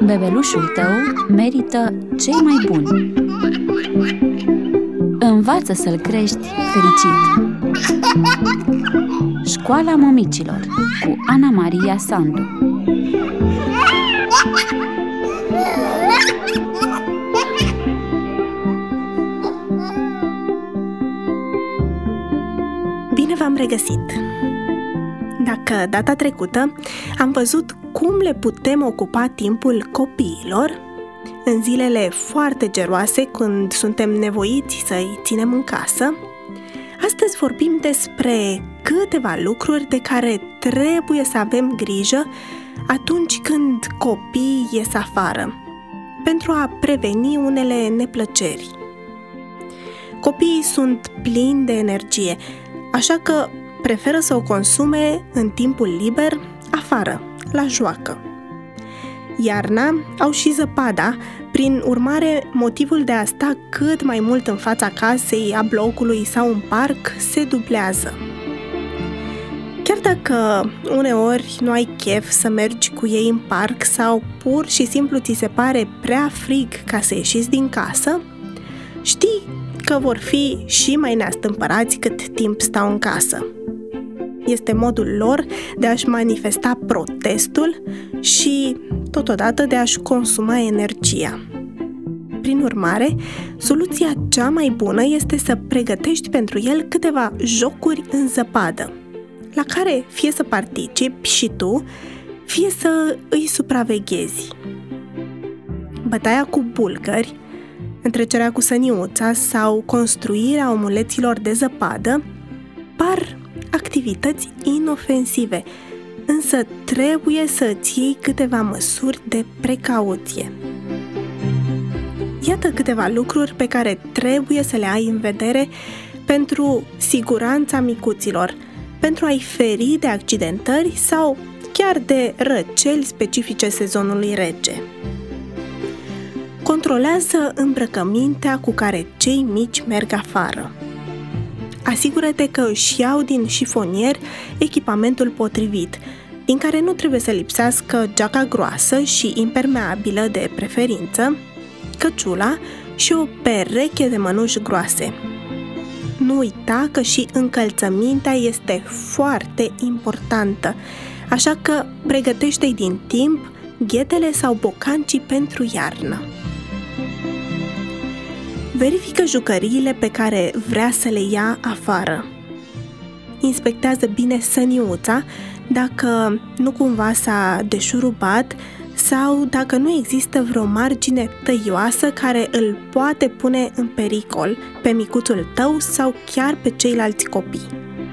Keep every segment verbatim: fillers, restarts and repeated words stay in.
Bebelușul tău merită cei mai buni. Învață să-l crești fericit. Școala Mămicilor cu Ana Maria Sandu. Bine v-am regăsit! Dacă data trecută am văzut cum le putem ocupa timpul copiilor în zilele foarte geroase când suntem nevoiți să-i ținem în casă, astăzi vorbim despre câteva lucruri de care trebuie să avem grijă atunci când copiii ies afară, pentru a preveni unele neplăceri. Copiii sunt plini de energie, așa că preferă să o consume în timpul liber afară, la joacă. Iarna au și zăpada, prin urmare motivul de a sta cât mai mult în fața casei, a blocului sau în parc se dublează. Chiar dacă uneori nu ai chef să mergi cu ei în parc sau pur și simplu ți se pare prea frig ca să ieșiți din casă, știi că vor fi și mai neastâmpărați cât timp stau în casă. Este modul lor de a-și manifesta protestul și, totodată, de a-și consuma energia. Prin urmare, soluția cea mai bună este să pregătești pentru el câteva jocuri în zăpadă, la care fie să participi și tu, fie să îi supraveghezi. Bătaia cu bulgări, întrecerea cu săniuța sau construirea omuleților de zăpadă par activități inofensive, însă trebuie să îți iei câteva măsuri de precauție. Iată câteva lucruri pe care trebuie să le ai în vedere pentru siguranța micuților, pentru a-i feri de accidentări sau chiar de răceli specifice sezonului rece. Controlează îmbrăcămintea cu care cei mici merg afară. Asigură-te că își iau din șifonier echipamentul potrivit, din care nu trebuie să lipsească geaca groasă și impermeabilă de preferință, căciula și o pereche de mănuși groase. Nu uita că și încălțămintea este foarte importantă, așa că pregătește-i din timp ghetele sau bocancii pentru iarnă. Verifică jucăriile pe care vrea să le ia afară. Inspectează bine săniuța dacă nu cumva s-a deșurubat sau dacă nu există vreo margine tăioasă care îl poate pune în pericol pe micuțul tău sau chiar pe ceilalți copii.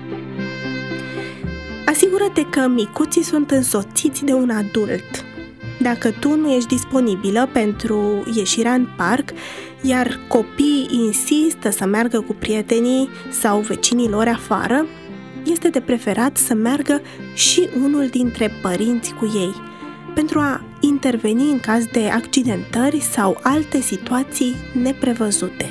Asigură-te că micuții sunt însoțiți de un adult. Dacă tu nu ești disponibilă pentru ieșirea în parc, iar copiii insistă să meargă cu prietenii sau vecinii lor afară, este de preferat să meargă și unul dintre părinți cu ei, pentru a interveni în caz de accidentări sau alte situații neprevăzute.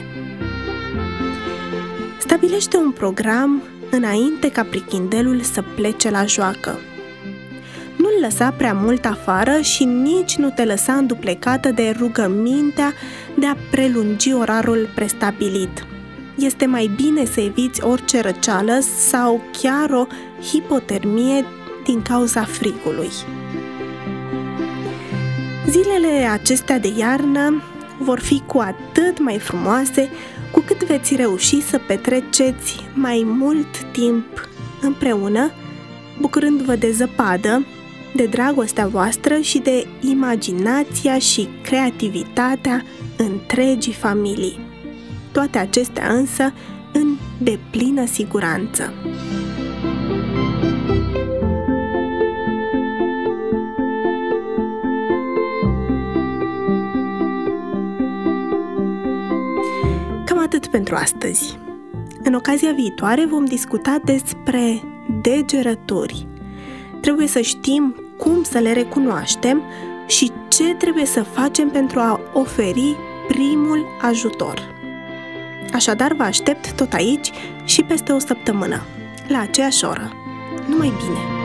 Stabilește un program înainte ca prichindelul să plece la joacă. Nu-l lăsa prea mult afară și nici nu te lăsa înduplecată de rugămintea de a prelungi orarul prestabilit. Este mai bine să eviți orice răceală sau chiar o hipotermie din cauza frigului. Zilele acestea de iarnă vor fi cu atât mai frumoase cu cât veți reuși să petreceți mai mult timp împreună, bucurându-vă de zăpadă, de dragostea voastră și de imaginația și creativitatea întregii familii. Toate acestea însă în deplină siguranță. Cam atât pentru astăzi. În ocazia viitoare vom discuta despre degerături. Trebuie să știm cum să le recunoaștem și ce trebuie să facem pentru a oferi primul ajutor. Așadar, vă aștept tot aici și peste o săptămână, la aceeași oră. Numai bine!